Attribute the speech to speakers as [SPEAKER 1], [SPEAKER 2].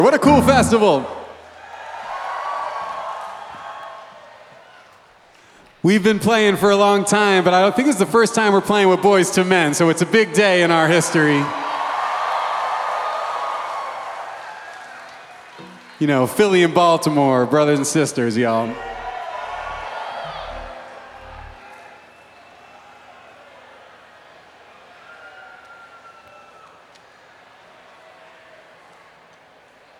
[SPEAKER 1] What a cool festival. We've been playing for a long time, but I don't think it's the first time we're playing with Boys to Men, so it's a big day in our history. You know, Philly and Baltimore, brothers and sisters, y'all.